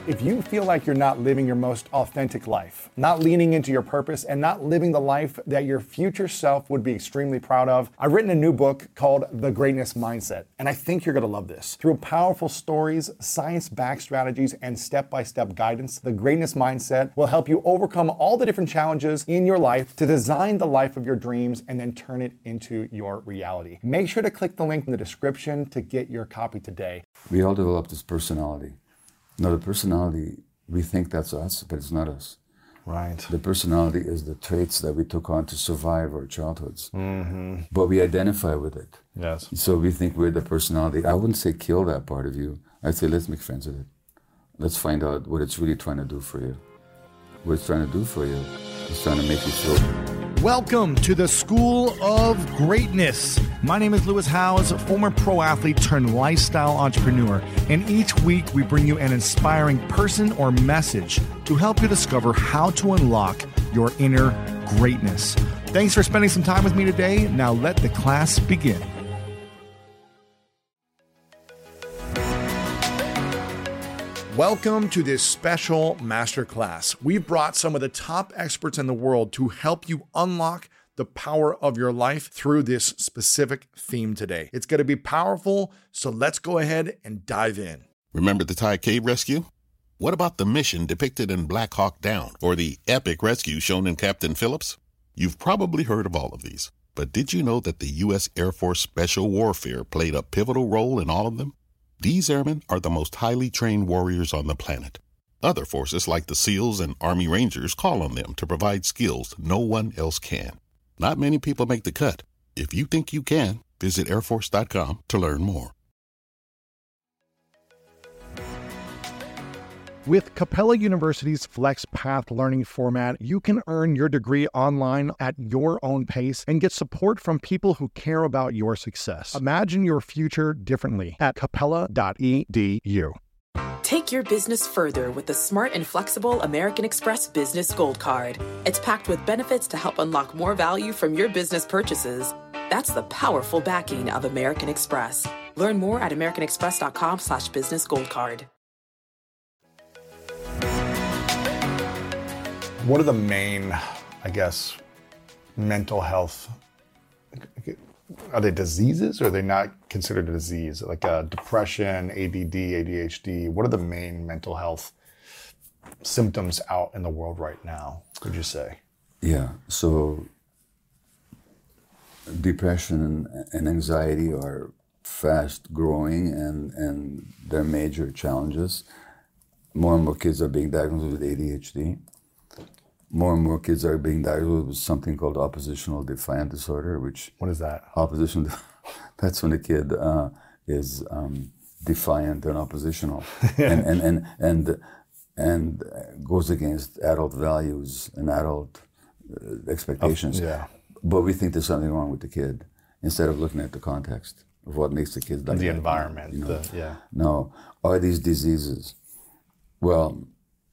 If you feel like you're not living your most authentic life, not leaning into your purpose, and not living the life that your future self would be extremely proud of, I've written a new book called The Greatness Mindset, and I think you're gonna love this. Through powerful stories, science-backed strategies, and step-by-step guidance, The Greatness Mindset will help you overcome all the different challenges in your life to design the life of your dreams and then turn it into your reality. Make sure to click the link in the description to get your copy today. We all develop this personality. Now, the personality, we think that's us, but it's not us. Right. The personality is the traits that we took on to survive our childhoods. Mm-hmm. But we identify with it. Yes. So we think we're the personality. I wouldn't say kill that part of you. I'd say let's make friends with it. Let's find out what it's really trying to do for you. What it's trying to do for you is trying to make you feel. Welcome to the School of Greatness. My name is Lewis Howes, former pro athlete turned lifestyle entrepreneur. And each week we bring you an inspiring person or message to help you discover how to unlock your inner greatness. Thanks for spending some time with me today. Now let the class begin. Welcome to this special masterclass. We've brought some of the top experts in the world to help you unlock the power of your life through this specific theme today. It's going to be powerful, so let's go ahead and dive in. Remember the Thai cave rescue? What about the mission depicted in Black Hawk Down or the epic rescue shown in Captain Phillips? You've probably heard of all of these, but did you know that the U.S. Air Force Special Warfare played a pivotal role in all of them? These airmen are the most highly trained warriors on the planet. Other forces like the SEALs and Army Rangers call on them to provide skills no one else can. Not many people make the cut. If you think you can, visit airforce.com to learn more. With Capella University's FlexPath learning format, you can earn your degree online at your own pace and get support from people who care about your success. Imagine your future differently at capella.edu. Take your business further with the smart and flexible American Express Business Gold Card. It's packed with benefits to help unlock more value from your business purchases. That's the powerful backing of American Express. Learn more at americanexpress.com/businessgoldcard. What are the main, mental health? Are they diseases or are they not considered a disease? Like depression, ADD, ADHD. What are the main mental health symptoms out in the world right now, would you say? Yeah, so depression and anxiety are fast growing and they're major challenges. More and more kids are being diagnosed with ADHD. More and more kids are being diagnosed with something called oppositional defiant disorder, which... What is that? That's when the kid is defiant and oppositional and goes against adult values and adult expectations. Yeah. But we think there's something wrong with the kid instead of looking at the context of what makes the kid like the that, environment. You know? Yeah. No. Are these diseases? Well,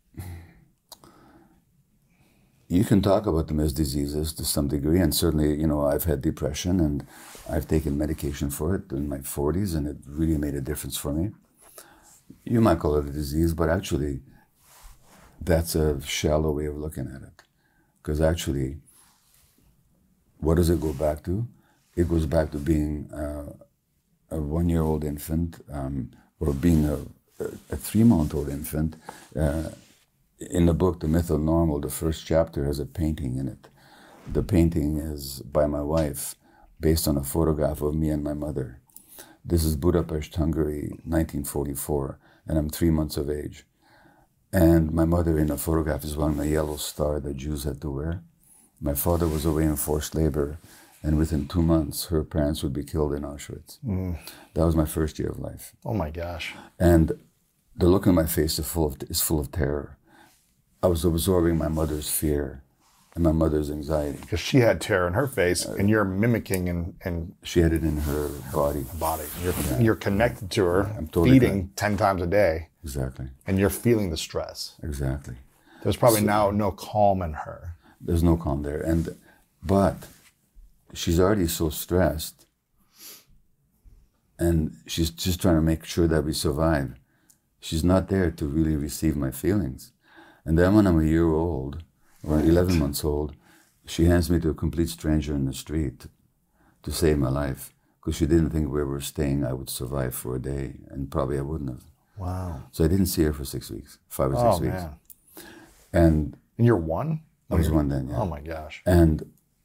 you can talk about them as diseases to some degree, and certainly, I've had depression and I've taken medication for it in my 40s, and it really made a difference for me. You might call it a disease, but actually, that's a shallow way of looking at it. Because actually, what does it go back to? It goes back to being a 1-year-old infant or being a 3-month-old infant. In the book, The Myth of Normal, the first chapter has a painting in it. The painting is by my wife, based on a photograph of me and my mother. This is Budapest, Hungary, 1944, and I'm 3 months of age. And my mother in the photograph is wearing a yellow star that Jews had to wear. My father was away in forced labor, and within 2 months, her parents would be killed in Auschwitz. That was my first year of life. Oh my gosh. And the look on my face is full of terror. I was absorbing my mother's fear and my mother's anxiety. Because she had terror in her face, and you're mimicking and she had it in her body. You're connected to her, I'm totally feeding 10 times a day. Exactly. And you're feeling the stress. Exactly. There's probably now no calm in her. There's no calm there. But she's already so stressed, and she's just trying to make sure that we survive. She's not there to really receive my feelings. And then when I'm a year old, or 11 months old, she hands me to a complete stranger in the street to save my life, because she didn't think where we were staying I would survive for a day, and probably I wouldn't have. Wow. So I didn't see her for 6 weeks, 5 or 6 weeks. Man. And you're one? I was one then, yeah. Oh my gosh. And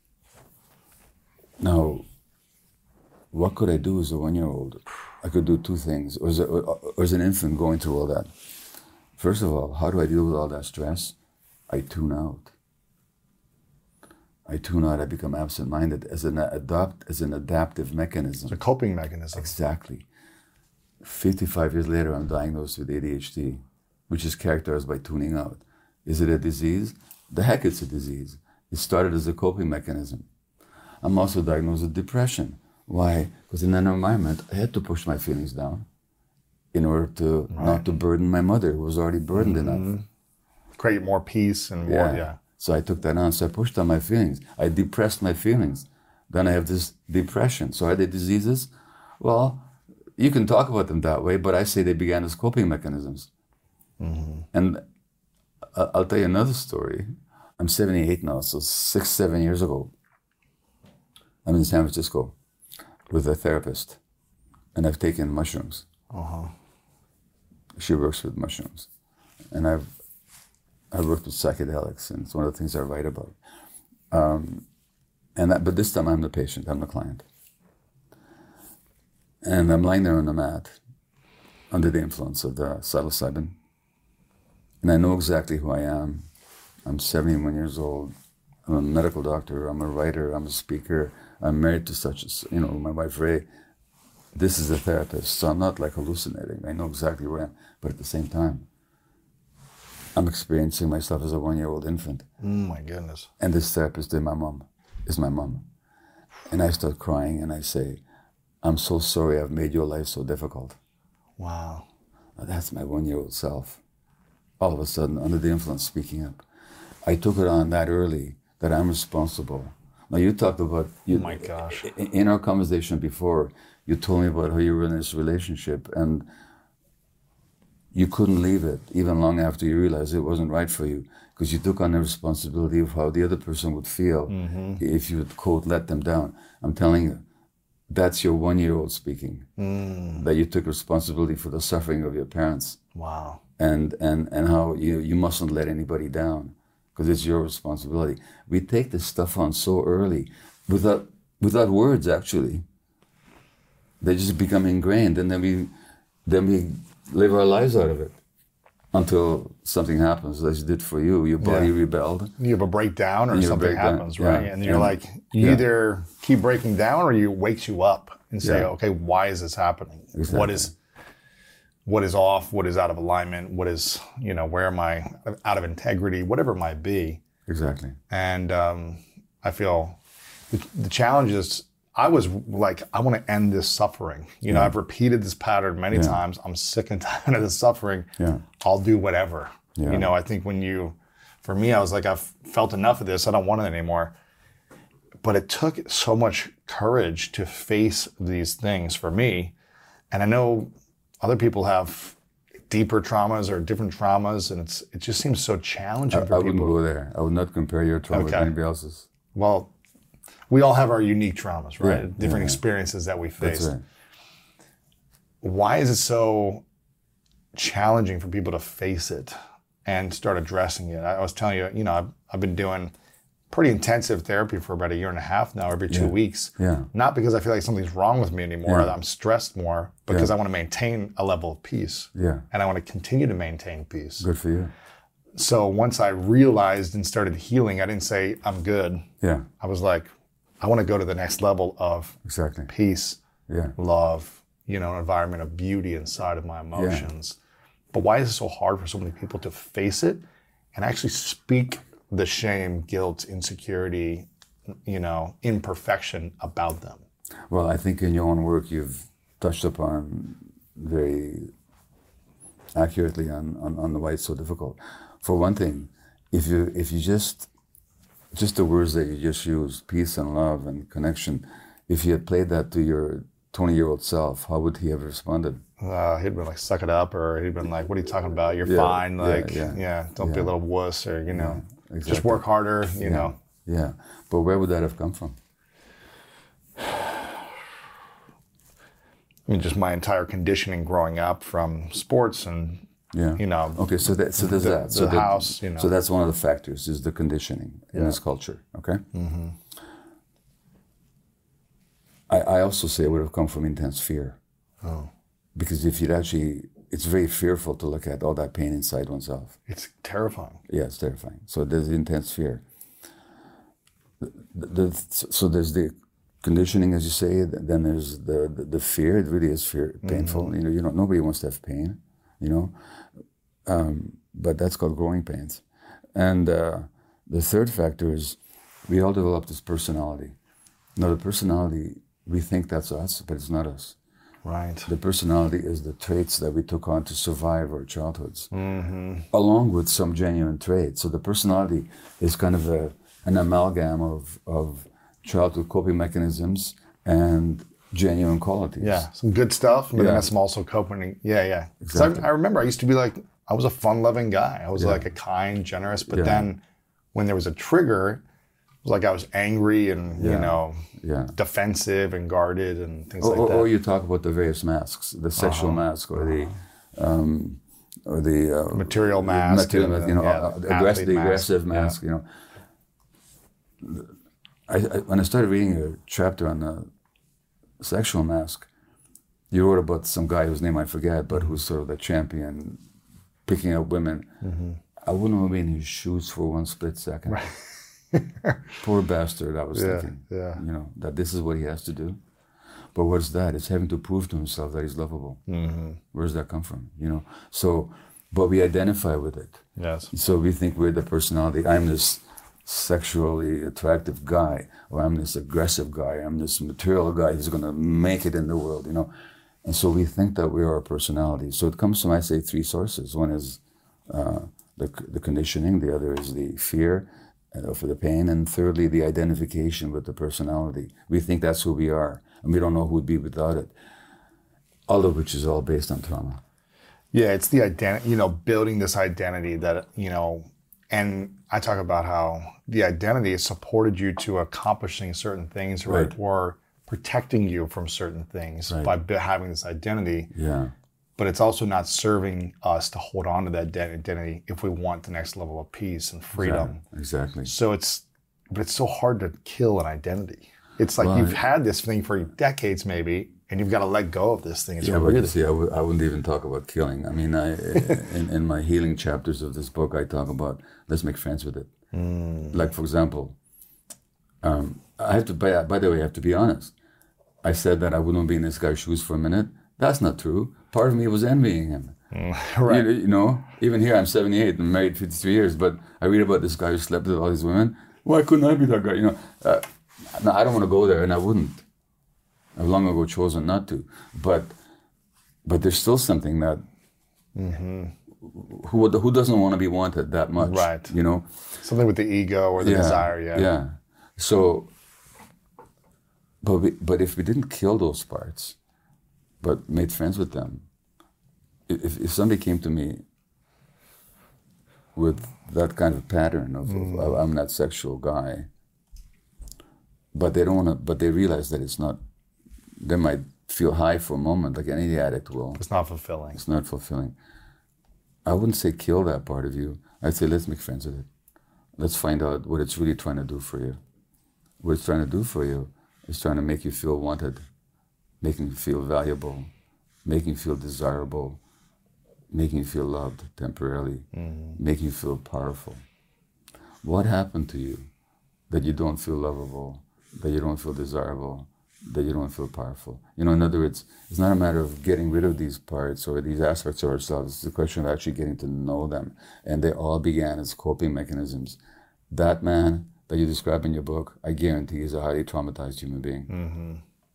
now, what could I do as a 1-year-old? I could do two things. Or as an infant going through all that. First of all, how do I deal with all that stress? I tune out. I become absent-minded as an adaptive mechanism. It's a coping mechanism. Exactly. 55 years later, I'm diagnosed with ADHD, which is characterized by tuning out. Is it a disease? The heck it's a disease. It started as a coping mechanism. I'm also diagnosed with depression. Why? Because in that environment, I had to push my feelings down in order to not to burden my mother, who was already burdened enough. Create more peace and more, yeah. So I took that on. So I pushed down my feelings. I depressed my feelings. Then I have this depression. So are they diseases? Well, you can talk about them that way, but I say they began as coping mechanisms. And I'll tell you another story. I'm 78 now, so 6-7 years ago, I'm in San Francisco with a therapist, and I've taken mushrooms. She works with mushrooms, and I've worked with psychedelics, and it's one of the things I write about. But this time I'm the patient, I'm the client. And I'm lying there on the mat under the influence of the psilocybin. And I know exactly who I am. I'm 71 years old. I'm a medical doctor, I'm a writer, I'm a speaker. I'm married to my wife Ray. This is a therapist, so I'm not like hallucinating. I know exactly where I am. But at the same time, I'm experiencing myself as a 1-year-old infant. My goodness. And this therapist is my mom. And I start crying and I say, I'm so sorry I've made your life so difficult. Wow. Now, that's my 1-year-old self. All of a sudden, under the influence, speaking up. I took it on that early, that I'm responsible. Now you talked about... oh my gosh. In our conversation before, you told me about how you were in this relationship and you couldn't leave it even long after you realized it wasn't right for you, because you took on the responsibility of how the other person would feel if you would, quote, let them down. I'm telling you, that's your 1-year-old speaking, that you took responsibility for the suffering of your parents. Wow. And how you mustn't let anybody down, because it's your responsibility. We take this stuff on so early, without words, actually. They just become ingrained, and then we live our lives out of it until something happens, as it did for you. Your body rebelled. You have a breakdown or something happens, right? Yeah. And you're like, you either keep breaking down or you wakes you up and say, okay, why is this happening? Exactly. What is off? What is out of alignment? What is, where am I out of integrity? Whatever it might be. Exactly. And I feel the challenge is, I was like, I want to end this suffering. I've repeated this pattern many times. I'm sick and tired of this suffering. Yeah. I'll do whatever. Yeah. I think for me, I was like, I've felt enough of this. I don't want it anymore. But it took so much courage to face these things for me. And I know other people have deeper traumas or different traumas, and it just seems so challenging for people. I wouldn't go there. I would not compare your trauma with anybody else's. Well, we all have our unique traumas, right? Yeah, different experiences that we face. That's right. Why is it so challenging for people to face it and start addressing it? I was telling you, I've been doing pretty intensive therapy for about 1.5 years now, every 2 weeks. Yeah. Not because I feel like something's wrong with me anymore, that I'm stressed more, but because I want to maintain a level of peace. Yeah. And I want to continue to maintain peace. Good for you. So once I realized and started healing, I didn't say I'm good. Yeah. I was like, I want to go to the next level of peace, love, an environment of beauty inside of my emotions. But why is it so hard for so many people to face it and actually speak the shame, guilt, insecurity, imperfection about them? Well, I think in your own work, you've touched upon very accurately on the why it's so difficult. For one thing, if you just the words that you just used, peace and love and connection, if you had played that to your 20-year-old self, how would he have responded? he'd been like, suck it up, or he'd been like, what are you talking about? You're Yeah, fine. Like, yeah. don't be a little wuss, or, exactly. just work harder, you know. Yeah, but where would that have come from? I mean, just my entire conditioning growing up from sports and, Okay, so there's that. So the house, So that's one of the factors, is the conditioning in this culture, okay? Mm-hmm. I also say it would have come from intense fear. Oh. Because if you'd actually, it's very fearful to look at all that pain inside oneself. It's terrifying. Yeah, it's terrifying. So there's intense fear. So there's the conditioning, as you say, then there's the fear. It really is fear, painful. Mm-hmm. Nobody wants to have pain, but that's called growing pains. And the third factor is we all develop this personality. Now the personality, we think that's us, but it's not us. Right. The personality is the traits that we took on to survive our childhoods, along with some genuine traits. So the personality is kind of an amalgam of childhood coping mechanisms and genuine qualities. Yeah, some good stuff, but then some also coping. Yeah. Exactly. I remember I used to be like, I was a fun-loving guy. I was like a kind, generous, but then when there was a trigger, it was like I was angry and, defensive and guarded and things like that. Or you talk about the various masks, the sexual mask or the material mask, aggressive mask. When I started reading a chapter on the sexual mask, you wrote about some guy whose name I forget, but who's sort of the champion, picking up women. Mm-hmm. I wouldn't have been in his shoes for one split second. Right. Poor bastard, I was thinking, that this is what he has to do. But what's that? It's having to prove to himself that he's lovable. Mm-hmm. Where does that come from? So, but we identify with it. Yes. So we think we're the personality. I'm this sexually attractive guy, or I'm this aggressive guy, I'm this material guy who's going to make it in the world, And so we think that we are our personality. So it comes from, I say, three sources. One is the conditioning, the other is the fear for the pain, and thirdly, the identification with the personality. We think that's who we are, and we don't know who we'd be without it. All of which is all based on trauma. Yeah, it's the identity, building this identity that, and I talk about how the identity has supported you to accomplishing certain things, right? Or protecting you from certain things by having this identity. Yeah. But it's also not serving us to hold on to that identity if we want the next level of peace and freedom. Exactly. So it's so hard to kill an identity. It's like you've had this thing for decades maybe, and you've got to let go of this thing. But you see, I wouldn't even talk about killing. I mean, in my healing chapters of this book, I talk about let's make friends with it. Like, for example, I have to, by the way, I have to be honest. I said that I wouldn't be in this guy's shoes for a minute. That's not true. Part of me was envying him. Right. Even here, I'm 78 and married 53 years, but I read about this guy who slept with all these women. Why couldn't I be that guy? No, I don't want to go there, and I wouldn't. I've long ago chosen not to. But there's still something that who doesn't want to be wanted that much? Right. Something with the ego or the desire. Yeah. So, but if we didn't kill those parts, but made friends with them, if somebody came to me with that kind of pattern of I'm that sexual guy, but they don't want to, but they realize that it's not. They might feel high for a moment, like any addict will. It's not fulfilling. It's not fulfilling. I wouldn't say kill that part of you. I'd say let's make friends with it. Let's find out what it's really trying to do for you. What it's trying to do for you is trying to make you feel wanted, making you feel valuable, making you feel desirable, making you feel loved temporarily, making you feel powerful. What happened to you that you don't feel lovable, that you don't feel desirable, that you don't feel powerful? In other words, it's not a matter of getting rid of these parts or these aspects of ourselves. It's a question of actually getting to know them. And they all began as coping mechanisms. That man that you describe in your book, I guarantee is a highly traumatized human being. Mm-hmm.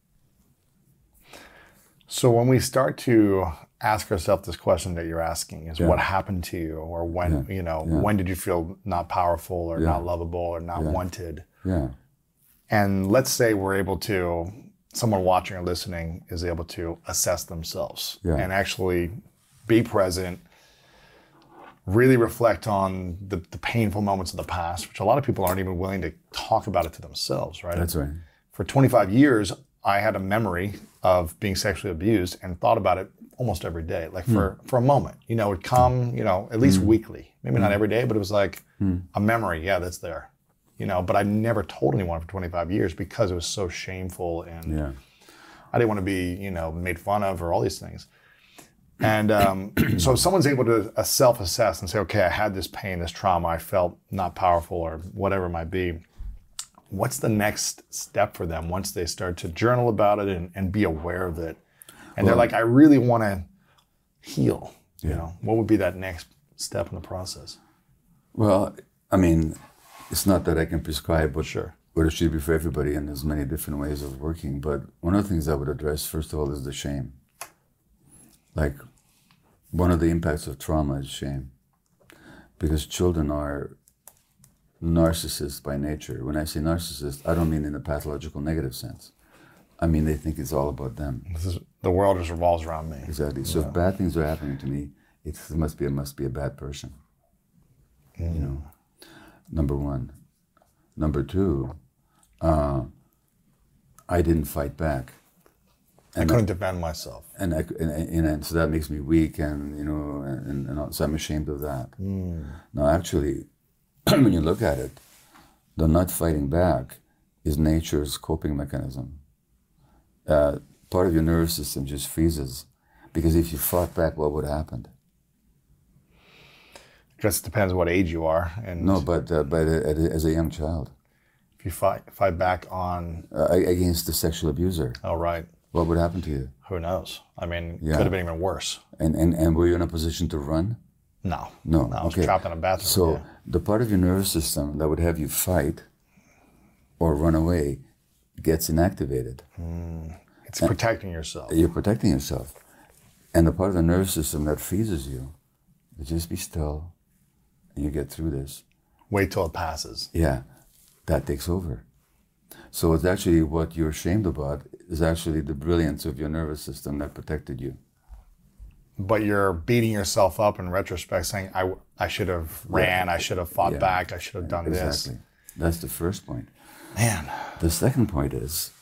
So when we start to ask ourselves this question that you're asking is what happened to you, or when, when did you feel not powerful or not lovable or not wanted? Yeah. And let's say we're able to someone watching or listening is able to assess themselves Yeah. and actually be present, really reflect on the painful moments of the past, which a lot of people aren't even willing to talk about it to themselves, right? That's right. For 25 years, I had a memory of being sexually abused and thought about it almost every day, like for a moment. You know, it would come, you know, at least weekly. Maybe not every day, but it was like a memory. Yeah, that's there. You know, but I never told anyone for 25 years because it was so shameful and Yeah. I didn't want to be, you know, made fun of or all these things. And so if someone's able to self-assess and say, okay, I had this pain, this trauma, I felt not powerful or whatever it might be, what's the next step for them once they start to journal about it and be aware of it? And they're like, I really want to heal. You know, what would be that next step in the process? Well, I mean, it's not that I can prescribe what, Sure. what it should be for everybody, and there's many different ways of working. But one of the things I would address, first of all, is the shame. Like, one of the impacts of trauma is shame. Because children are narcissists by nature. When I say narcissist, I don't mean in a pathological negative sense. I mean, they think it's all about them. The world just revolves around me. Exactly. So if bad things are happening to me, it must be a bad person. You know, number one. Number two, I didn't fight back, I couldn't defend myself. and so that makes me weak, and you know, and so I'm ashamed of that. Now, actually, when you look at it, the not fighting back is nature's coping mechanism. Part of your nervous system just freezes, because if you fought back, what would happen? I guess it depends what age you are. And No, but as a young child, if you fight back on, against the sexual abuser, oh, right, what would happen to you? who knows? I mean, Yeah. could have been even worse. And were you in a position to run? No. No. I was Okay. trapped in a bathroom. So yeah. the part of your nervous system that would have you fight or run away gets inactivated. It's protecting yourself. You're protecting yourself. And the part of the nervous system that freezes you, just be still, and you get through this. Wait till it passes. Yeah, that takes over. So it's actually what you're ashamed about is actually the brilliance of your nervous system that protected you. But you're beating yourself up in retrospect, saying, I should have ran, I should have fought Yeah. back, I should have done Exactly. That's the first point. this. Man, The second point is,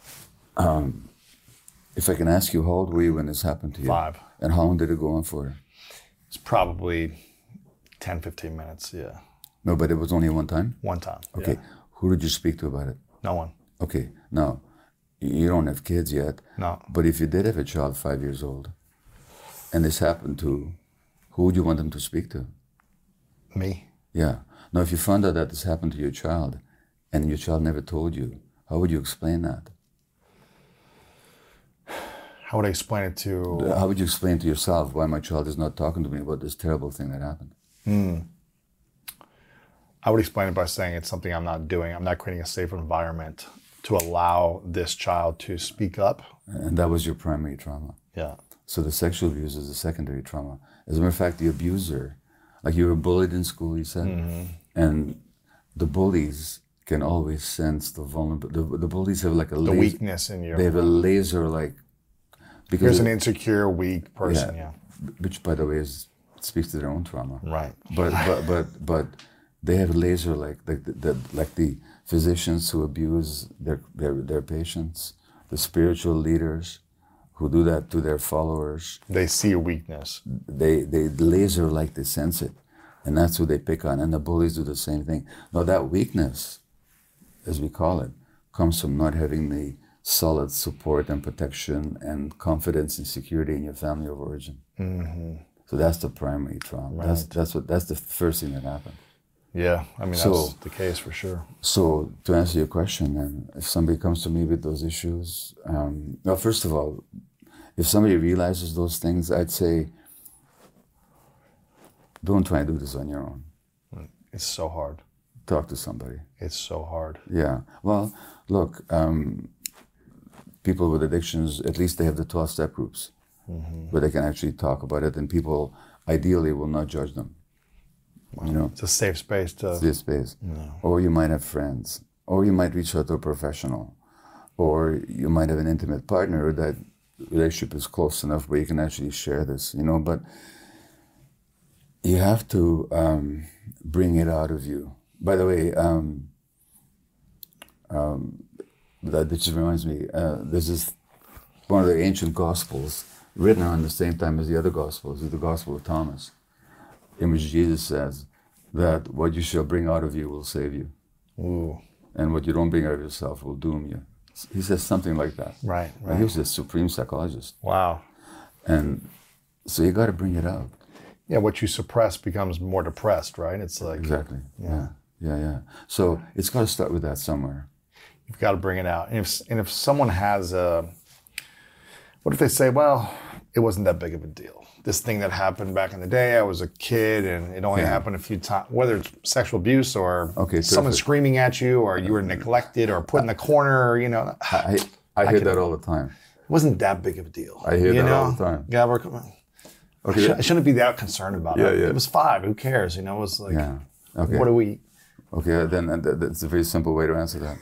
if I can ask you, how old were you when this happened to you? 5. And how long did it go on for? It's probably 10, 15 minutes, yeah. No, but it was only one time? One time. Okay. Yeah. Who did you speak to about it? No one. Okay. Now, you don't have kids yet. No. But if you did have a child 5 years old, and this happened to, who would you want them to speak to? Me? Yeah. Now, if you found out that this happened to your child, and your child never told you, how would you explain that? How would I explain it to... How would you explain to yourself why my child is not talking to me about this terrible thing that happened? I would explain it by saying it's something I'm not doing. I'm not creating a safe environment to allow this child to speak up. And that was your primary trauma. Yeah. So the sexual abuse is a secondary trauma. As a matter of fact, the abuser, like you were bullied in school, you said, and the bullies can always sense the vulnerable. The bullies have like a The weakness in you. They have a laser like. Here's an insecure, weak person, yeah. Which, by the way, speaks to their own trauma. Right. But they have a laser like the physicians who abuse their patients, the spiritual leaders who do that to their followers. They see a weakness. They laser like they sense it, and that's who they pick on. And the bullies do the same thing. Now that weakness, as we call it, comes from not having the solid support and protection and confidence and security in your family of origin. So that's the primary trauma. Right. That's the first thing that happened. Yeah, I mean, that's the case for sure. So to answer your question, then, if somebody comes to me with those issues, well, first of all, if somebody realizes those things, I'd say, don't try and do this on your own. It's so hard. Talk to somebody. It's so hard. Yeah. Well, look, people with addictions, at least they have the 12-step groups where they can actually talk about it, and people ideally will not judge them. You know, It's a safe space to... this space. Or you might have friends, or you might reach out to a professional. or you might have an intimate partner that relationship is close enough where you can actually share this, but you have to bring it out of you. By the way, that just reminds me, this is one of the ancient Gospels written around the same time as the other Gospels, the Gospel of Thomas, in which Jesus says that what you shall bring out of you will save you. Ooh. And what you don't bring out of yourself will doom you. He says something like that. Right. He was a supreme psychologist. Wow. And so you got to bring it out. Yeah, what you suppress becomes more depressed, right? It's like... Exactly. Yeah. So it's got to start with that somewhere. You've got to bring it out. And if someone has what if they say, well, it wasn't that big of a deal. This thing that happened back in the day, I was a kid and it only happened a few times, whether it's sexual abuse or someone screaming at you or you were neglected or put in the corner, I hear that all the time. It wasn't that big of a deal. I hear that all the time. Yeah, I shouldn't be that concerned about it. Yeah. It was 5. Who cares? It was like, what do we eat? Okay, then that's a very simple way to answer that.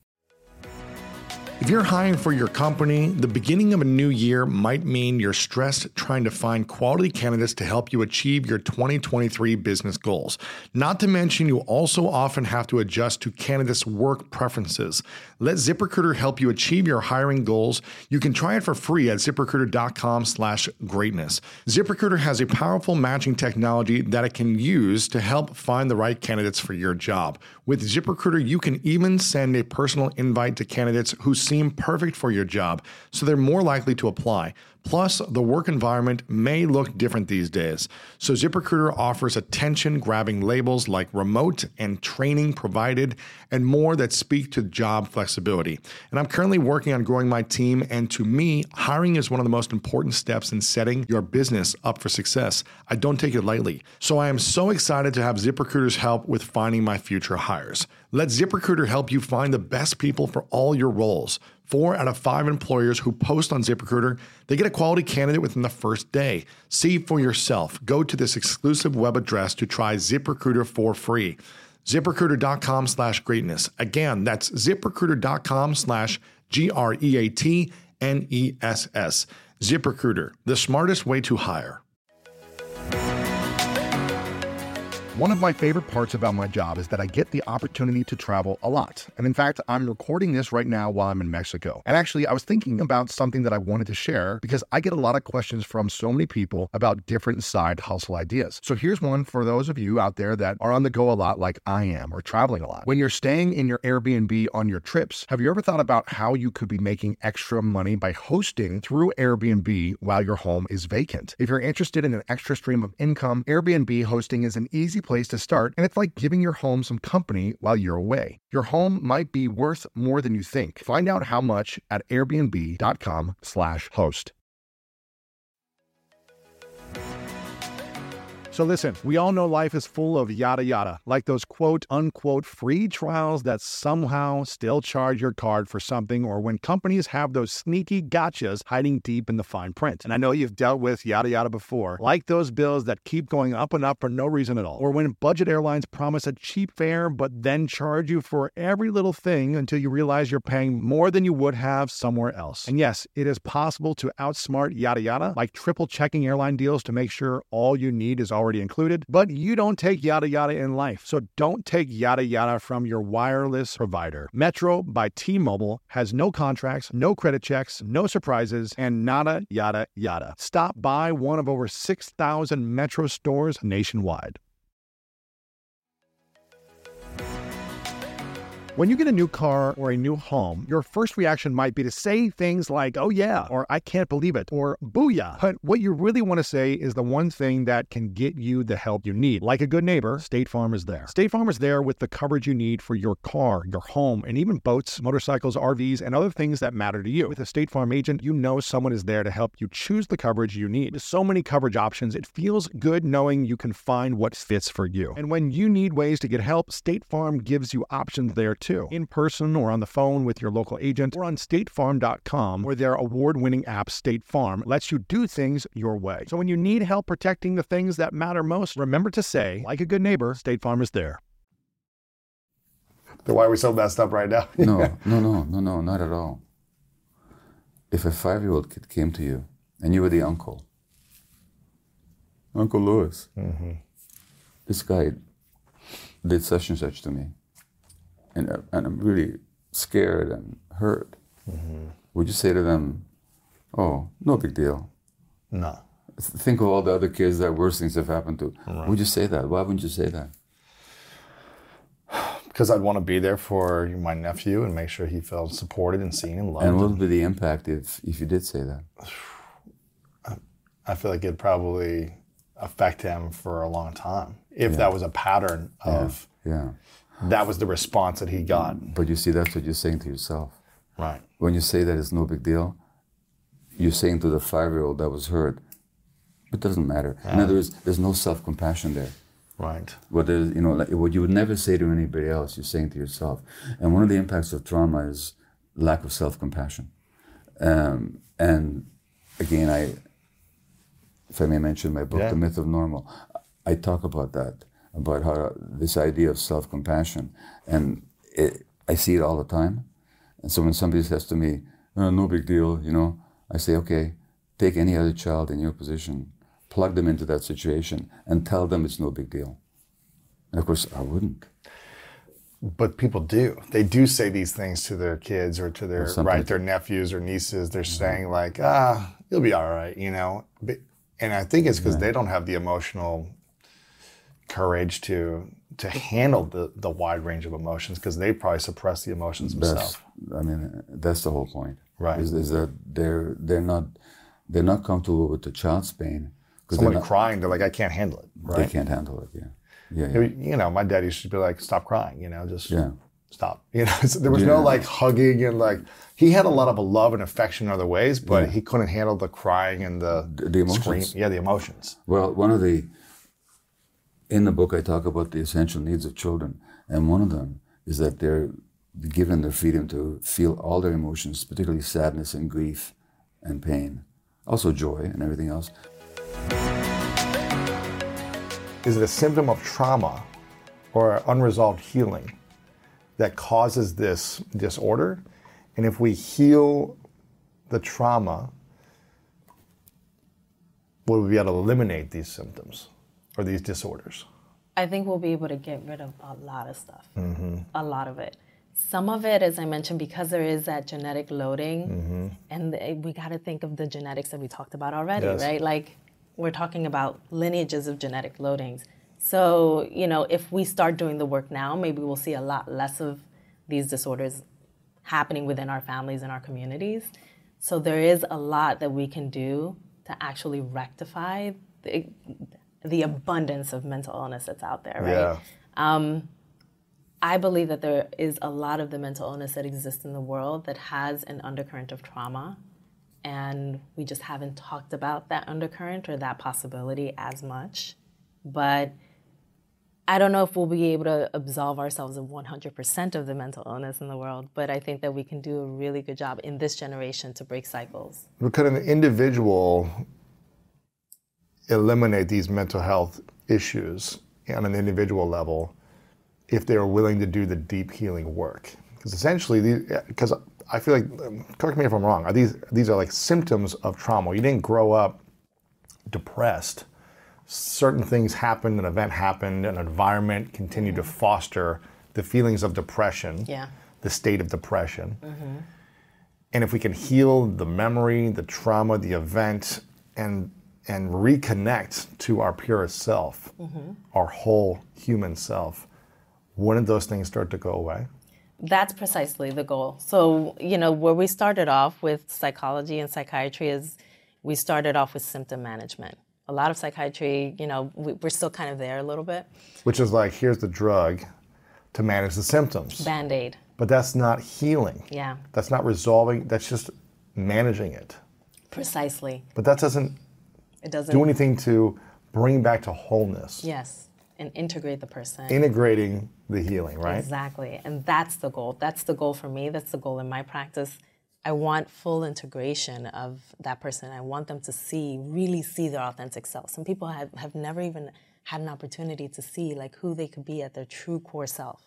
If you're hiring for your company, the beginning of a new year might mean you're stressed trying to find quality candidates to help you achieve your 2023 business goals. Not to mention, you also often have to adjust to candidates' work preferences. Let ZipRecruiter help you achieve your hiring goals. You can try it for free at ZipRecruiter.com/greatness. ZipRecruiter has a powerful matching technology that it can use to help find the right candidates for your job. With ZipRecruiter, you can even send a personal invite to candidates who seem perfect for your job, so they're more likely to apply. Plus, the work environment may look different these days. So ZipRecruiter offers attention-grabbing labels like remote and training provided and more that speak to job flexibility. And I'm currently working on growing my team, and to me, hiring is one of the most important steps in setting your business up for success. I don't take it lightly. So I am so excited to have ZipRecruiter's help with finding my future hires. Let ZipRecruiter help you find the best people for all your roles. 4 out of 5 employers who post on ZipRecruiter, they get a quality candidate within the first day. See for yourself. Go to this exclusive web address to try ZipRecruiter for free. ZipRecruiter.com/greatness. Again, that's ZipRecruiter.com/GREATNESS. ZipRecruiter, the smartest way to hire. One of my favorite parts about my job is that I get the opportunity to travel a lot. And in fact, I'm recording this right now while I'm in Mexico. And actually, I was thinking about something that I wanted to share because I get a lot of questions from so many people about different side hustle ideas. So here's one for those of you out there that are on the go a lot like I am, or traveling a lot. When you're staying in your Airbnb on your trips, have you ever thought about how you could be making extra money by hosting through Airbnb while your home is vacant? If you're interested in an extra stream of income, Airbnb hosting is an easy place to start, and it's like giving your home some company while you're away. Your home might be worth more than you think. Find out how much at airbnb.com/host. So listen, we all know life is full of yada yada, like those quote unquote free trials that somehow still charge your card for something, or when companies have those sneaky gotchas hiding deep in the fine print. And I know you've dealt with yada yada before, like those bills that keep going up and up for no reason at all, or when budget airlines promise a cheap fare but then charge you for every little thing until you realize you're paying more than you would have somewhere else. And yes, it is possible to outsmart yada yada, like triple checking airline deals to make sure all you need is already included, but you don't take yada yada in life. So don't take yada yada from your wireless provider. Metro by T-Mobile has no contracts, no credit checks, no surprises, and nada yada yada. Stop by one of over 6,000 Metro stores nationwide. When you get a new car or a new home, your first reaction might be to say things like, oh yeah, or I can't believe it, or booyah. But what you really want to say is the one thing that can get you the help you need. Like a good neighbor, State Farm is there. State Farm is there with the coverage you need for your car, your home, and even boats, motorcycles, RVs, and other things that matter to you. With a State Farm agent, you know someone is there to help you choose the coverage you need. With so many coverage options, it feels good knowing you can find what fits for you. And when you need ways to get help, State Farm gives you options there too, in person or on the phone with your local agent, or on statefarm.com, where their award-winning app State Farm lets you do things your way. So when you need help protecting the things that matter most, remember to say, like a good neighbor, State Farm is there. Then why are we so messed up right now? No, not at all. If a 5-year-old kid came to you and you were the uncle, Uncle Louis, this guy did such and such to me, and I'm really scared and hurt, would you say to them, oh, no big deal? No. Think of all the other kids that worse things have happened to. Right. Would you say that? Why wouldn't you say that? Because I'd want to be there for my nephew and make sure he felt supported and seen and loved. And what would be the impact if you did say that? I feel like it'd probably affect him for a long time. If that was a pattern of, that was the response that he got. But you see, that's what you're saying to yourself. Right. When you say that it's no big deal, you're saying to the 5-year-old that was hurt, it doesn't matter. In other words, there's no self-compassion there. Right. What is, what you would never say to anybody else, you're saying to yourself. And one of the impacts of trauma is lack of self-compassion. And again, if I may mention my book, The Myth of Normal, I talk about that, about how this idea of self-compassion, and I see it all the time. And so when somebody says to me, oh, no big deal, I say, okay, take any other child in your position, plug them into that situation, and tell them it's no big deal. And of course, I wouldn't. But people do. They do say these things to their kids or to their their nephews or nieces. They're saying like, you'll be all right, And I think it's because they don't have the emotional courage to handle the wide range of emotions, because they probably suppress the emotions themselves. That's the whole point. Right. Is that they're not comfortable with the child's pain. Someone crying, they're like, I can't handle it. Right? They can't handle it. Yeah. My dad used to be like, stop crying. Just stop. So there was no like hugging and like, he had a lot of love and affection in other ways, but he couldn't handle the crying and the emotions. Scream. Yeah, the emotions. Well, in the book I talk about the essential needs of children, and one of them is that they're given their freedom to feel all their emotions, particularly sadness and grief and pain, also joy and everything else. Is it a symptom of trauma or unresolved healing that causes this disorder? And if we heal the trauma, will we be able to eliminate these symptoms or these disorders? I think we'll be able to get rid of a lot of stuff, a lot of it. Some of it, as I mentioned, because there is that genetic loading, and we got to think of the genetics that we talked about already, right? Like, we're talking about lineages of genetic loadings. So, if we start doing the work now, maybe we'll see a lot less of these disorders happening within our families and our communities. So there is a lot that we can do to actually rectify the abundance of mental illness that's out there, right? Yeah. I believe that there is a lot of the mental illness that exists in the world that has an undercurrent of trauma, and we just haven't talked about that undercurrent or that possibility as much. But I don't know if we'll be able to absolve ourselves of 100% of the mental illness in the world, but I think that we can do a really good job in this generation to break cycles. Could an individual eliminate these mental health issues on an individual level if they're willing to do the deep healing work? Because essentially, because I feel like, correct me if I'm wrong, these are like symptoms of trauma. You didn't grow up depressed. Certain things happened, an event happened, an environment continued to foster the feelings of depression, the state of depression. And if we can heal the memory, the trauma, the event, and reconnect to our purest self, our whole human self, wouldn't those things start to go away? That's precisely the goal. So, where we started off with psychology and psychiatry is we started off with symptom management. A lot of psychiatry, we're still kind of there a little bit. Which is like, here's the drug to manage the symptoms. Band-Aid. But that's not healing. Yeah. That's not resolving, that's just managing it. Precisely. But that doesn't do anything to bring back to wholeness. Yes, and integrate the person. Integrating the healing, right? Exactly, and that's the goal. That's the goal for me. That's the goal in my practice. I want full integration of that person. I want them to really see their authentic self. Some people have never even had an opportunity to see like who they could be at their true core self.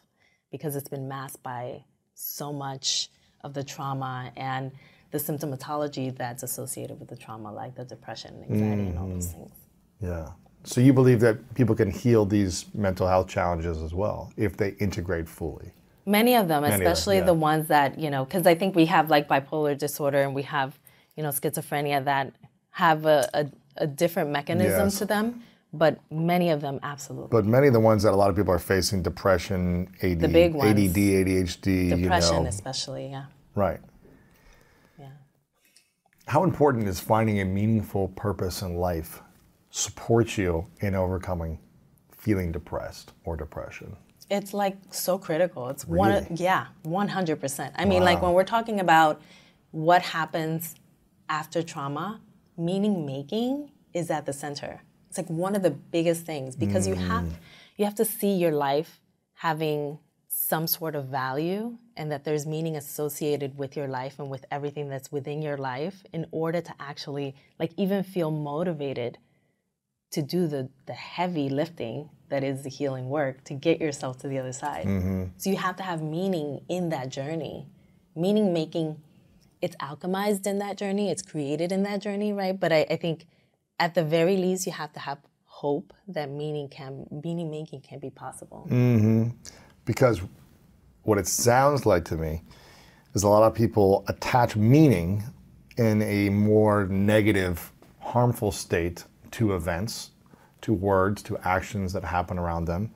because it's been masked by so much of the trauma and the symptomatology that's associated with the trauma, like the depression, anxiety, and all those things. Yeah. So you believe that people can heal these mental health challenges as well if they integrate fully? Many of them, especially the ones that, because I think we have like bipolar disorder and we have, schizophrenia that have a different mechanism to them, but many of them absolutely. But many of the ones that a lot of people are facing, depression, the big ones. ADD, ADHD, depression especially, yeah. Right. Yeah. How important is finding a meaningful purpose in life support you in overcoming feeling depressed or depression? It's like so critical. It's really? 100%. I mean, like when we're talking about what happens after trauma, meaning making is at the center. It's like one of the biggest things because you have to see your life having some sort of value and that there's meaning associated with your life and with everything that's within your life in order to actually like even feel motivated to do the heavy lifting that is the healing work to get yourself to the other side. So you have to have meaning in that journey. Meaning making, it's alchemized in that journey, it's created in that journey, right? But I think at the very least, you have to have hope that meaning making can be possible. Because what it sounds like to me is a lot of people attach meaning in a more negative, harmful state to events, to words, to actions that happen around them.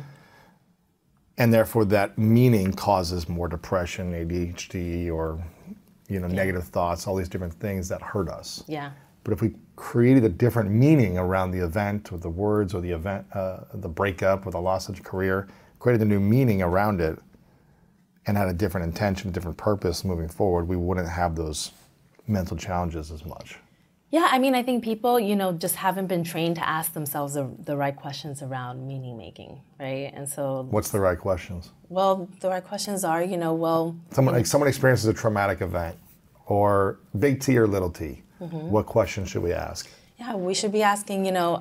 And therefore that meaning causes more depression, ADHD, or negative thoughts, all these different things that hurt us. Yeah. But if we created a different meaning around the event or the words or the event, the breakup or the loss of career, created a new meaning around it and had a different intention, a different purpose moving forward, we wouldn't have those mental challenges as much. Yeah, I mean, I think people, just haven't been trained to ask themselves the right questions around meaning making, right? And so... What's the right questions? Well, the right questions are, Someone experiences a traumatic event, or big T or little t. What questions should we ask? Yeah, we should be asking,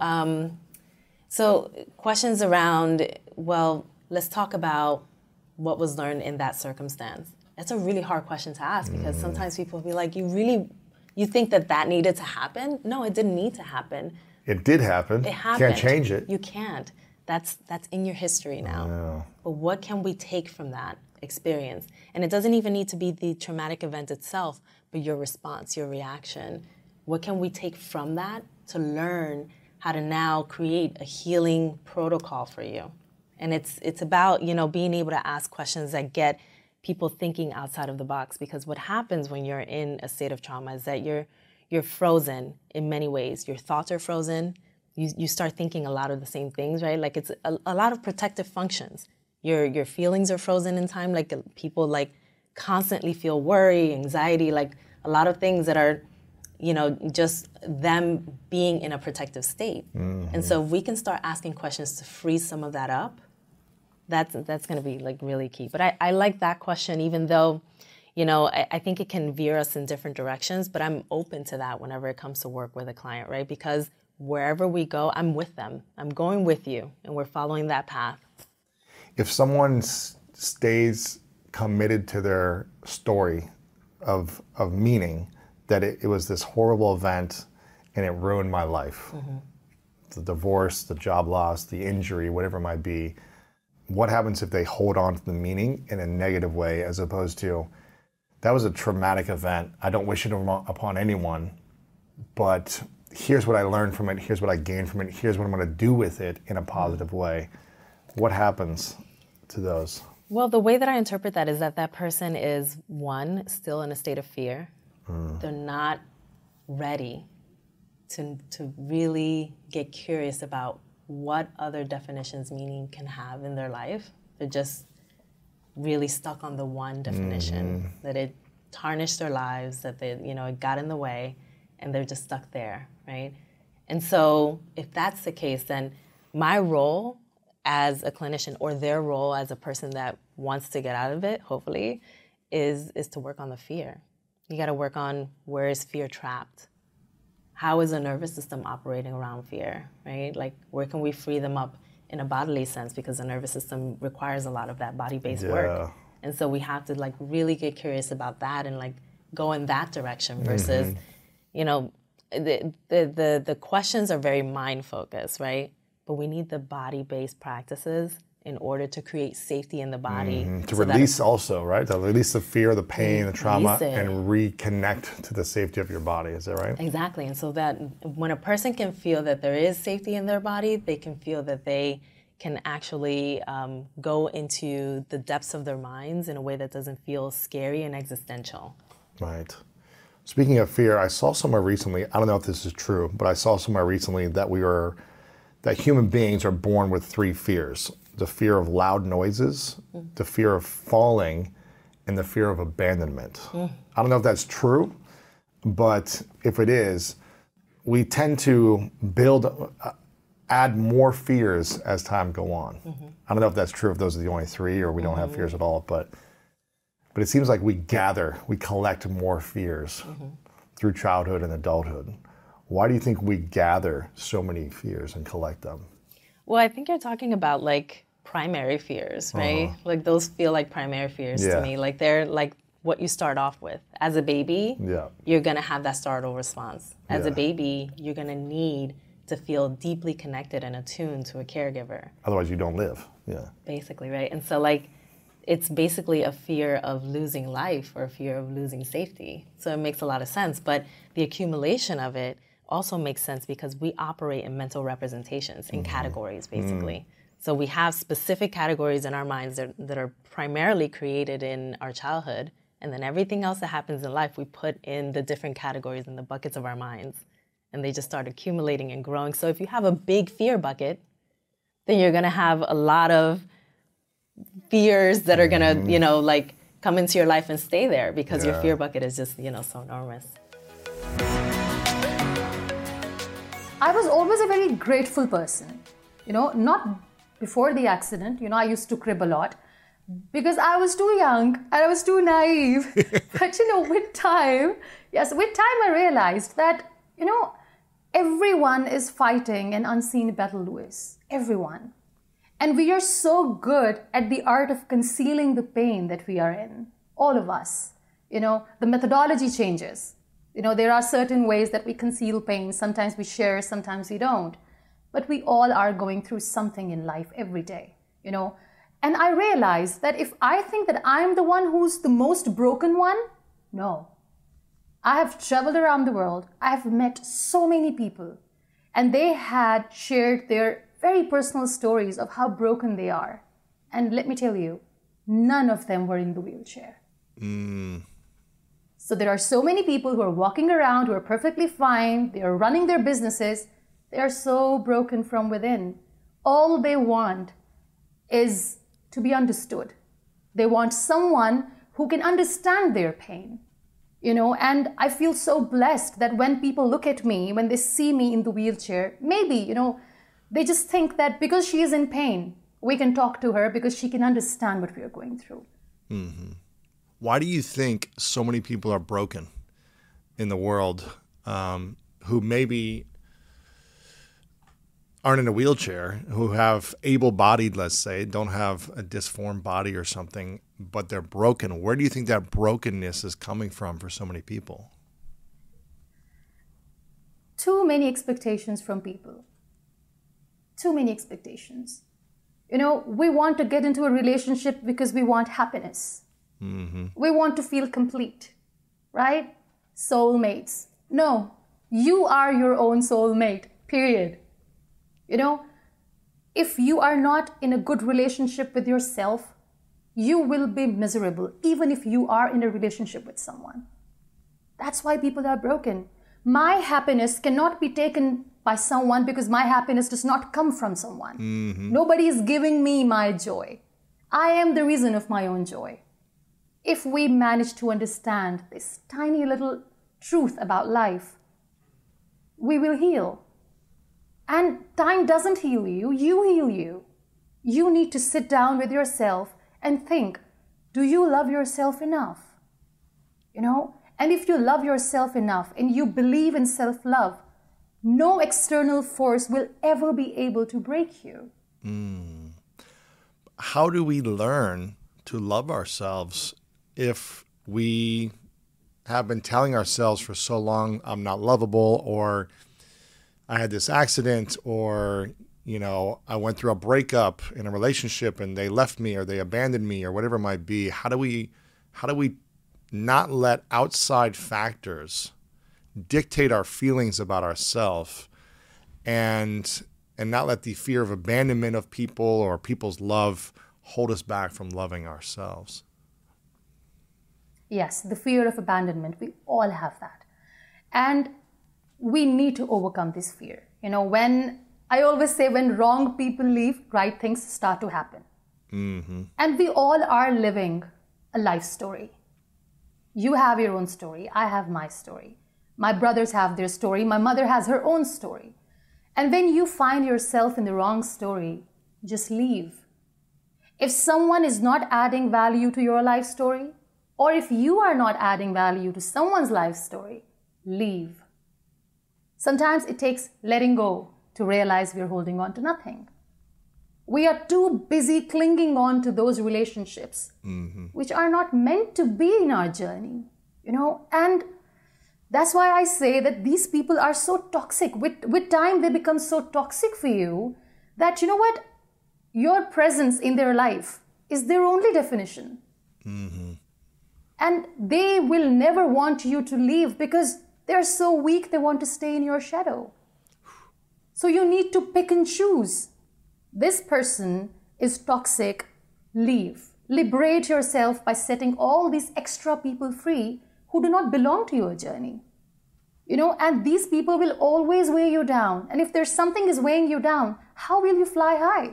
so questions around, well, let's talk about what was learned in that circumstance. That's a really hard question to ask because sometimes people will be like, you think that needed to happen? No, it didn't need to happen. It did happen. It happened. Can't change it. You can't. That's in your history now. Yeah. But what can we take from that experience? And it doesn't even need to be the traumatic event itself, but your response, your reaction. What can we take from that to learn how to now create a healing protocol for you? And it's about, being able to ask questions that get people thinking outside of the box, because what happens when you're in a state of trauma is that you're frozen in many ways. Your thoughts are frozen. You start thinking a lot of the same things, right? Like it's a lot of protective functions. Your feelings are frozen in time. Like people like constantly feel worry, anxiety, like a lot of things that are, just them being in a protective state. And so if we can start asking questions to free some of that up, that's going to be like really key. But I like that question, even though, I think it can veer us in different directions, but I'm open to that whenever it comes to work with a client, right? Because wherever we go, I'm with them. I'm going with you, and we're following that path. If someone stays committed to their story of meaning, that it was this horrible event and it ruined my life, the divorce, the job loss, the injury, whatever it might be, what happens if they hold on to the meaning in a negative way as opposed to, that was a traumatic event, I don't wish it upon anyone, but here's what I learned from it, here's what I gained from it, here's what I'm going to do with it in a positive way. What happens to those? Well, the way that I interpret that is that person is, one, still in a state of fear. They're not ready to really get curious about what other definitions meaning can have in their life. They're just really stuck on the one definition, that it tarnished their lives, that they, it got in the way, and they're just stuck there, right? And so if that's the case, then my role as a clinician, or their role as a person that wants to get out of it, hopefully, is to work on the fear. You got to work on, where is fear trapped? How is the nervous system operating around fear, right? Like, where can we free them up in a bodily sense, because the nervous system requires a lot of that body-based Yeah. work. And so we have to like really get curious about that and like go in that direction versus, you know, the questions are very mind focused, right? But we need the body-based practices in order to create safety in the body. To so that release also, right? To release the fear, the pain, the trauma, Release it. and reconnect to the safety of your body. Is that right? Exactly. And so that when a person can feel that there is safety in their body, they can feel that they can actually go into the depths of their minds in a way that doesn't feel scary and existential. Right. Speaking of fear, I saw somewhere recently, I don't know if this is true, but I saw somewhere recently that that human beings are born with 3 fears. The fear of loud noises, the fear of falling, and the fear of abandonment. I don't know if that's true, but if it is, we tend to add more fears as time go on. I don't know if that's true, if those are the only 3 or we don't have fears at all, but it seems like we collect more fears through childhood and adulthood. Why do you think we gather so many fears and collect them? Well, I think you're talking about like primary fears, right? Like those feel like primary fears to me. Like they're like what you start off with. As a baby, you're gonna have that startle response. As a baby, you're gonna need to feel deeply connected and attuned to a caregiver. Otherwise you don't live, Basically, right? And so like, it's basically a fear of losing life or a fear of losing safety. So it makes a lot of sense, but the accumulation of it also makes sense because we operate in mental representations, in categories, basically. So we have specific categories in our minds that are primarily created in our childhood, and then everything else that happens in life, we put in the different categories in the buckets of our minds, and they just start accumulating and growing. So if you have a big fear bucket, then you're gonna have a lot of fears that are gonna, you know, like come into your life and stay there because your fear bucket is just, you know, so enormous. I was always a very grateful person, you know, not before the accident. You know, I used to crib a lot because I was too young and I was too naive. But, you know, with time I realized that, you know, everyone is fighting an unseen battle, Louis. Everyone. And we are so good at the art of concealing the pain that we are in. All of us. You know, the methodology changes. You know, there are certain ways that we conceal pain. Sometimes we share, sometimes we don't. But we all are going through something in life every day, you know. And I realized that if I think that I'm the one who's the most broken one, no. I have traveled around the world. I have met so many people. And they had shared their very personal stories of how broken they are. And let me tell you, none of them were in the wheelchair. So there are so many people who are walking around, who are perfectly fine, they are running their businesses, they are so broken from within. All they want is to be understood. They want someone who can understand their pain. You know, and I feel so blessed that when people look at me, when they see me in the wheelchair, maybe, you know, they just think that because she is in pain, we can talk to her because she can understand what we are going through. Why do you think so many people are broken in the world who maybe aren't in a wheelchair, who have able-bodied, let's say, don't have a disformed body or something, but they're broken? Where do you think that brokenness is coming from for so many people? Too many expectations from people. Too many expectations. You know, we want to get into a relationship because we want happiness. We want to feel complete, right? Soulmates. No, you are your own soulmate, period. You know, if you are not in a good relationship with yourself, you will be miserable, even if you are in a relationship with someone. That's why people are broken. My happiness cannot be taken by someone because my happiness does not come from someone. Nobody is giving me my joy. I am the reason of my own joy. If we manage to understand this tiny little truth about life, we will heal. And time doesn't heal you, you heal you. You need to sit down with yourself and think, do you love yourself enough? You know, and if you love yourself enough and you believe in self-love, no external force will ever be able to break you. How do we learn to love ourselves if we have been telling ourselves for so long, I'm not lovable, or I had this accident, or, I went through a breakup in a relationship and they left me or they abandoned me or whatever it might be. How do we not let outside factors dictate our feelings about ourselves and not let the fear of abandonment of people or people's love hold us back from loving ourselves? Yes, the fear of abandonment, we all have that. And we need to overcome this fear. I always say when wrong people leave, right things start to happen. Mm-hmm. And we all are living a life story. You have your own story. I have my story. My brothers have their story. My mother has her own story. And when you find yourself in the wrong story, just leave. If someone is not adding value to your life story, or if you are not adding value to someone's life story, leave. Sometimes it takes letting go to realize we're holding on to nothing. We are too busy clinging on to those relationships, which are not meant to be in our journey, and that's why I say that these people are so toxic. With time, they become so toxic for you that, your presence in their life is their only definition. Mm-hmm. And they will never want you to leave because they're so weak, they want to stay in your shadow. So you need to pick and choose. This person is toxic, leave. Liberate yourself by setting all these extra people free who do not belong to your journey. And these people will always weigh you down. And if there's something is weighing you down, how will you fly high?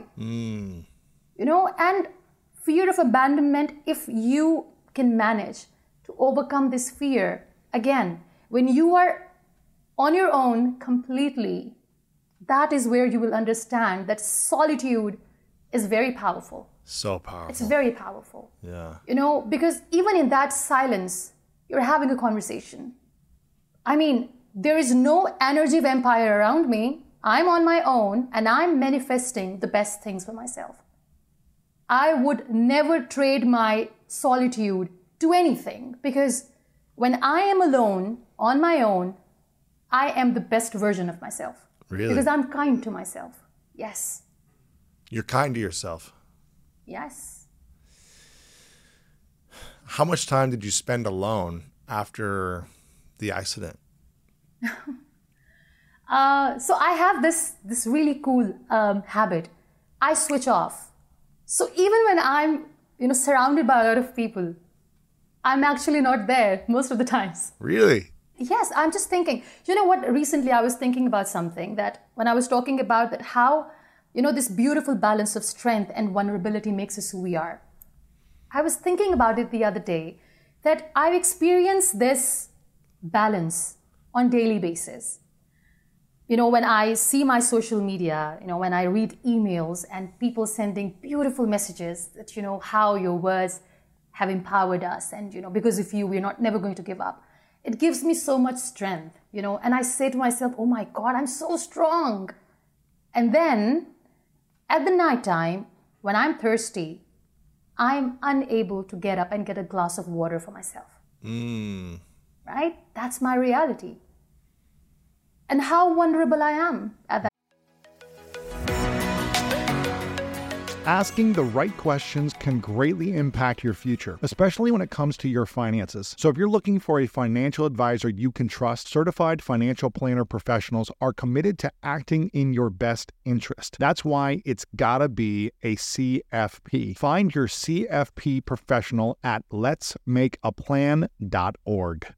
And fear of abandonment, if you can manage to overcome this fear, again, when you are on your own completely, that is where you will understand that solitude is very powerful. So powerful. It's very powerful. Yeah. Because even in that silence, you're having a conversation. There is no energy vampire around me. I'm on my own and I'm manifesting the best things for myself. I would never trade my solitude to anything because when I am alone, on my own, I am the best version of myself. Really? Because I'm kind to myself. Yes. You're kind to yourself? Yes. How much time did you spend alone after the accident? So I have this really cool habit. I switch off. So even when I'm surrounded by a lot of people, I'm actually not there most of the times. Really? Yes, I'm just thinking. Recently I was thinking about something that when I was talking about that how, this beautiful balance of strength and vulnerability makes us who we are. I was thinking about it the other day that I've experienced this balance on daily basis. When I see my social media, when I read emails and people sending beautiful messages that, how your words have empowered us and, because of you, we're never going to give up. It gives me so much strength, and I say to myself, oh my God, I'm so strong. And then at the nighttime, when I'm thirsty, I'm unable to get up and get a glass of water for myself. Right? That's my reality. And how vulnerable I am at that. Asking the right questions can greatly impact your future, especially when it comes to your finances. So if you're looking for a financial advisor you can trust, certified financial planner professionals are committed to acting in your best interest. That's why it's gotta be a CFP. Find your CFP professional at letsmakeaplan.org.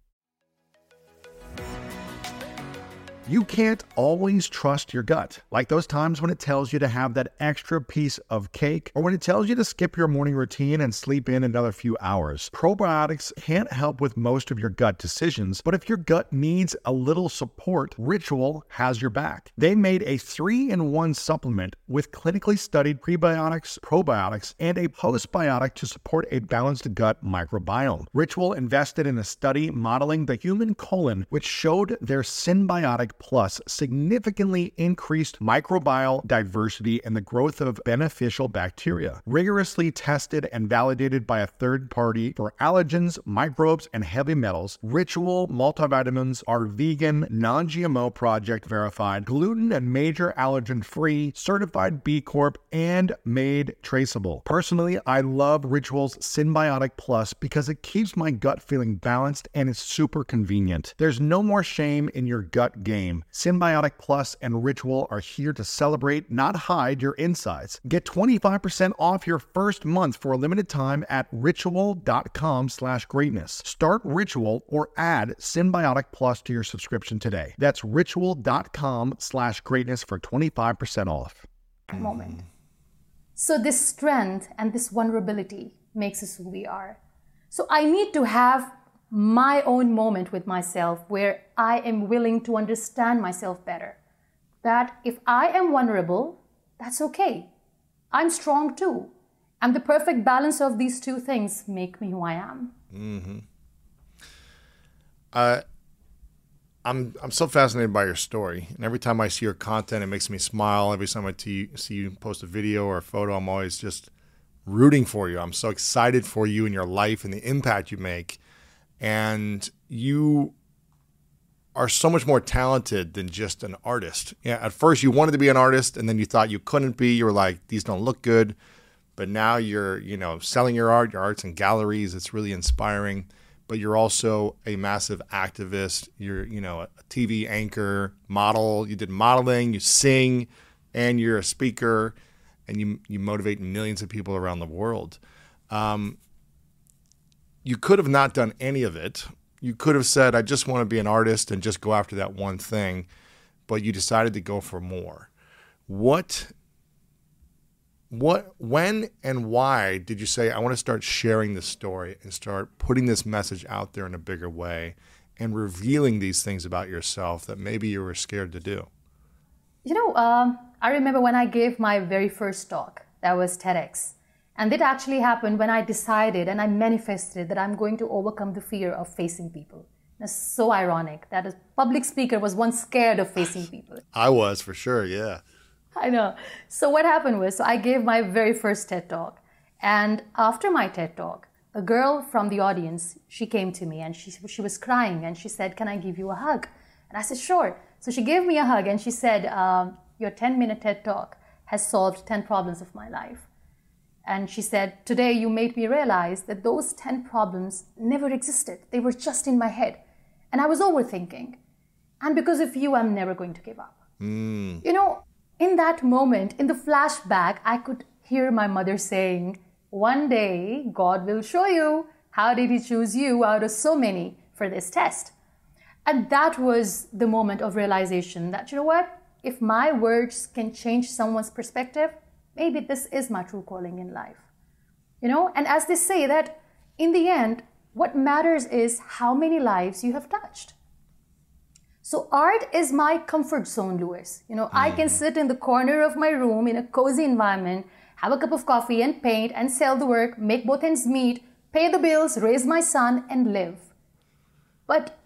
You can't always trust your gut, like those times when it tells you to have that extra piece of cake or when it tells you to skip your morning routine and sleep in another few hours. Probiotics can't help with most of your gut decisions, but if your gut needs a little support, Ritual has your back. They made a 3-in-1 supplement with clinically studied prebiotics, probiotics, and a postbiotic to support a balanced gut microbiome. Ritual invested in a study modeling the human colon, which showed their symbiotic Plus significantly increased microbial diversity and the growth of beneficial bacteria. Rigorously tested and validated by a third party for allergens, microbes, and heavy metals, Ritual multivitamins are vegan, non-GMO, project verified, gluten and major allergen free, certified B Corp, and made traceable. Personally, I love Ritual's Synbiotic Plus because it keeps my gut feeling balanced and is super convenient. There's no more shame in your gut game. Synbiotic Plus and Ritual are here to celebrate, not hide your insides. Get 25% off your first month for a limited time at ritual.com/greatness. Start Ritual or add Synbiotic Plus to your subscription today. That's ritual.com/greatness for 25% off. Moment. So this strength and this vulnerability makes us who we are. So I need to have my own moment with myself where I am willing to understand myself better. That if I am vulnerable, that's okay. I'm strong too. And the perfect balance of these two things make me who I am. Mm-hmm. I'm so fascinated by your story. And every time I see your content, it makes me smile. Every time I see you post a video or a photo, I'm always just rooting for you. I'm so excited for you and your life and the impact you make. And you are so much more talented than just an artist. Yeah, at first you wanted to be an artist and then you thought you couldn't be. You were like, these don't look good. But now you're, selling your art, your art's in galleries. It's really inspiring. But you're also a massive activist. You're, a TV anchor, model. You did modeling, you sing, and you're a speaker, and you motivate millions of people around the world. You could have not done any of it. You could have said, I just want to be an artist and just go after that one thing. But you decided to go for more. When and why did you say, I want to start sharing this story and start putting this message out there in a bigger way and revealing these things about yourself that maybe you were scared to do? I remember when I gave my very first talk, that was TEDx. And that actually happened when I decided and I manifested that I'm going to overcome the fear of facing people. That's so ironic that a public speaker was once scared of facing people. I was, for sure, yeah. I know. So what happened was, I gave my very first TED Talk. And after my TED Talk, a girl from the audience, she came to me and she was crying and she said, can I give you a hug? And I said, sure. So she gave me a hug and she said, your 10-minute TED Talk has solved 10 problems of my life. And she said, today you made me realize that those 10 problems never existed. They were just in my head. And I was overthinking. And because of you, I'm never going to give up. In that moment, in the flashback, I could hear my mother saying, one day, God will show you how did he choose you out of so many for this test. And that was the moment of realization that, if my words can change someone's perspective, maybe this is my true calling in life. And as they say that in the end, what matters is how many lives you have touched. So art is my comfort zone, Louis. I can sit in the corner of my room in a cozy environment, have a cup of coffee and paint and sell the work, make both ends meet, pay the bills, raise my son and live. But,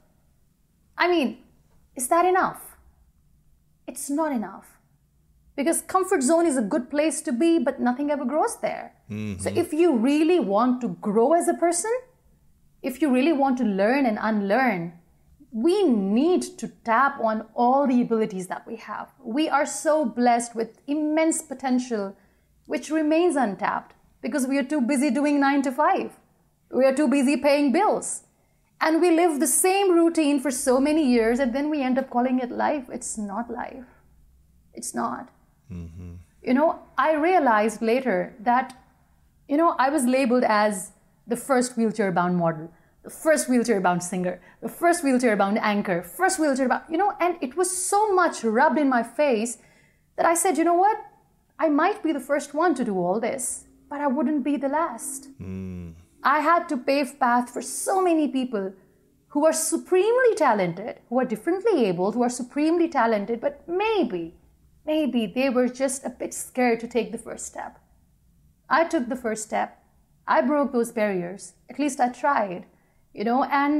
is that enough? It's not enough. Because comfort zone is a good place to be, but nothing ever grows there. Mm-hmm. So if you really want to grow as a person, if you really want to learn and unlearn, we need to tap on all the abilities that we have. We are so blessed with immense potential, which remains untapped because we are too busy doing 9 to 5. We are too busy paying bills. And we live the same routine for so many years and then we end up calling it life. It's not life. It's not. Mm-hmm. I realized later that, I was labeled as the first wheelchair-bound model, the first wheelchair-bound singer, the first wheelchair-bound anchor, first wheelchair-bound, and it was so much rubbed in my face that I said, I might be the first one to do all this, but I wouldn't be the last. I had to pave path for so many people who are supremely talented, who are differently abled, who are supremely talented, but maybe they were just a bit scared to take the first step. I took the first step. I broke those barriers. At least I tried. And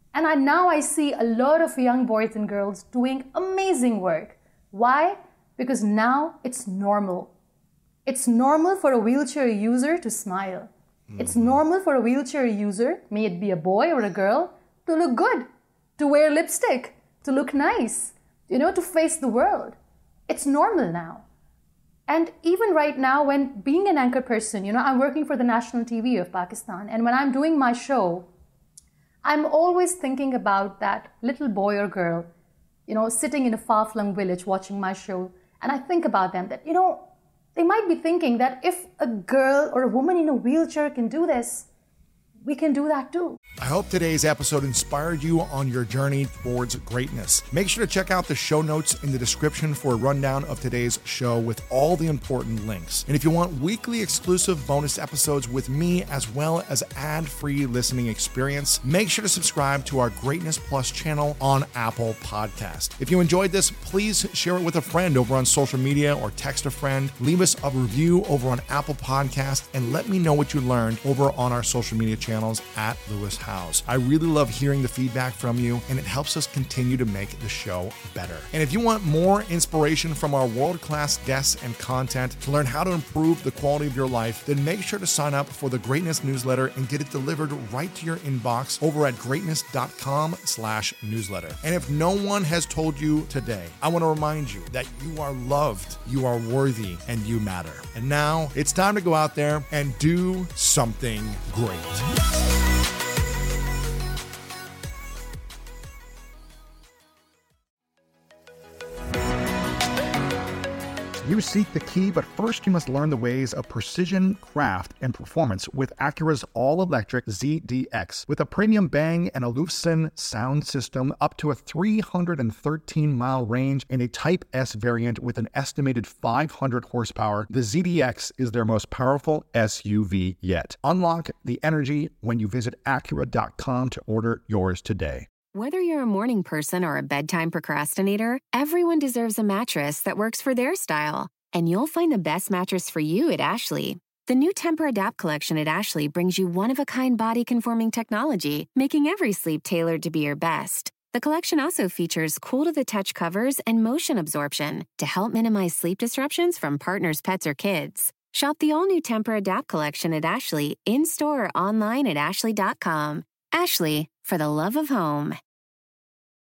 And now I see a lot of young boys and girls doing amazing work. Why? Because now it's normal. It's normal for a wheelchair user to smile. It's normal for a wheelchair user, may it be a boy or a girl, to look good, to wear lipstick, to look nice, to face the world. It's normal now. And even right now, when being an anchor person, I'm working for the national TV of Pakistan, and when I'm doing my show, I'm always thinking about that little boy or girl, sitting in a far-flung village watching my show. And I think about them that, they might be thinking that if a girl or a woman in a wheelchair can do this, we can do that too. I hope today's episode inspired you on your journey towards greatness. Make sure to check out the show notes in the description for a rundown of today's show with all the important links. And if you want weekly exclusive bonus episodes with me, as well as ad-free listening experience, make sure to subscribe to our Greatness Plus channel on Apple Podcast. If you enjoyed this, please share it with a friend over on social media or text a friend. Leave us a review over on Apple Podcast and let me know what you learned over on our social media channels at Lewis Howes. I really love hearing the feedback from you, and it helps us continue to make the show better. And if you want more inspiration from our world-class guests and content to learn how to improve the quality of your life, then make sure to sign up for the Greatness newsletter and get it delivered right to your inbox over at greatness.com/newsletter. And if no one has told you today, I want to remind you that you are loved, you are worthy, and you matter. And now it's time to go out there and do something great. You seek the key, but first you must learn the ways of precision, craft, and performance with Acura's all-electric ZDX. With a premium Bang & Olufsen sound system, up to a 313-mile range, and a Type S variant with an estimated 500 horsepower, the ZDX is their most powerful SUV yet. Unlock the energy when you visit Acura.com to order yours today. Whether you're a morning person or a bedtime procrastinator, everyone deserves a mattress that works for their style. And you'll find the best mattress for you at Ashley. The new Tempur-Adapt collection at Ashley brings you one-of-a-kind body-conforming technology, making every sleep tailored to be your best. The collection also features cool-to-the-touch covers and motion absorption to help minimize sleep disruptions from partners, pets, or kids. Shop the all-new Tempur-Adapt collection at Ashley, in-store or online at ashley.com. Ashley, for the love of home.